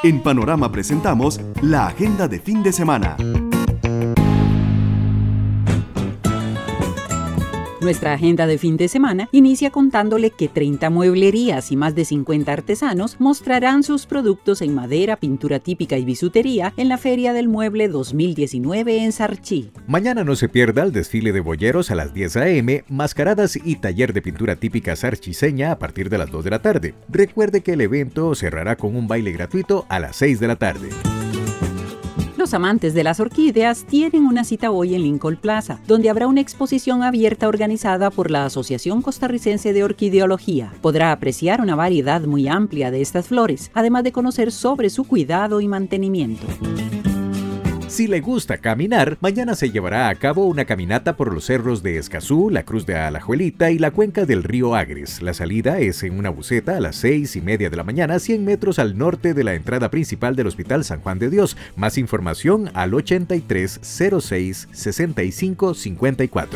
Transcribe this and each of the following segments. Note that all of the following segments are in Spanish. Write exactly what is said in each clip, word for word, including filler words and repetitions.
En Panorama presentamos la agenda de fin de semana. Nuestra agenda de fin de semana inicia contándole que treinta mueblerías y más de cincuenta artesanos mostrarán sus productos en madera, pintura típica y bisutería en la Feria del Mueble dos mil diecinueve en Sarchí. Mañana no se pierda el desfile de boyeros a las diez a eme, mascaradas y taller de pintura típica sarchiseña a partir de las dos de la tarde. Recuerde que el evento cerrará con un baile gratuito a las seis de la tarde. Los amantes de las orquídeas tienen una cita hoy en Lincoln Plaza, donde habrá una exposición abierta organizada por la Asociación Costarricense de Orquideología. Podrá apreciar una variedad muy amplia de estas flores, además de conocer sobre su cuidado y mantenimiento. Si le gusta caminar, mañana se llevará a cabo una caminata por los cerros de Escazú, la Cruz de Alajuelita y la cuenca del río Agres. La salida es en una buseta a las seis y media de la mañana, cien metros al norte de la entrada principal del Hospital San Juan de Dios. Más información al ochenta y tres cero seis sesenta y cinco cincuenta y cuatro.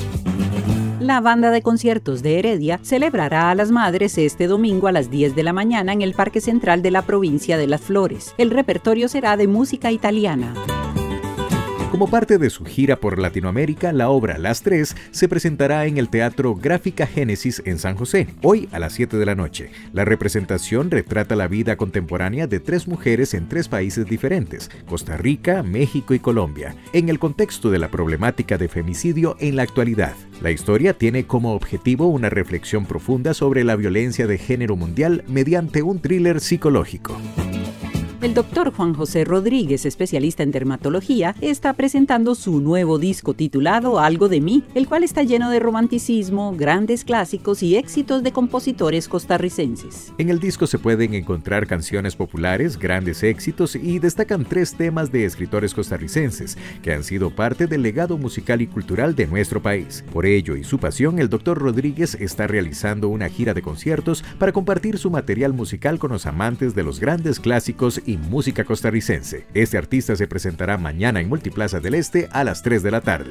La banda de conciertos de Heredia celebrará a las madres este domingo a las diez de la mañana en el Parque Central de la provincia de Las Flores. El repertorio será de música italiana. Como parte de su gira por Latinoamérica, la obra Las Tres se presentará en el Teatro Gráfica Génesis en San José, hoy a las siete de la noche. La representación retrata la vida contemporánea de tres mujeres en tres países diferentes, Costa Rica, México y Colombia, en el contexto de la problemática de femicidio en la actualidad. La historia tiene como objetivo una reflexión profunda sobre la violencia de género mundial mediante un thriller psicológico. El doctor Juan José Rodríguez, especialista en dermatología, está presentando su nuevo disco titulado Algo de mí, el cual está lleno de romanticismo, grandes clásicos y éxitos de compositores costarricenses. En el disco se pueden encontrar canciones populares, grandes éxitos y destacan tres temas de escritores costarricenses que han sido parte del legado musical y cultural de nuestro país. Por ello y su pasión, el doctor Rodríguez está realizando una gira de conciertos para compartir su material musical con los amantes de los grandes clásicos y música costarricense. Este artista se presentará mañana en Multiplaza del Este a las tres de la tarde.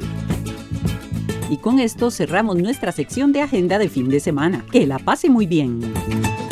Y con esto cerramos nuestra sección de agenda de fin de semana. Que la pase muy bien.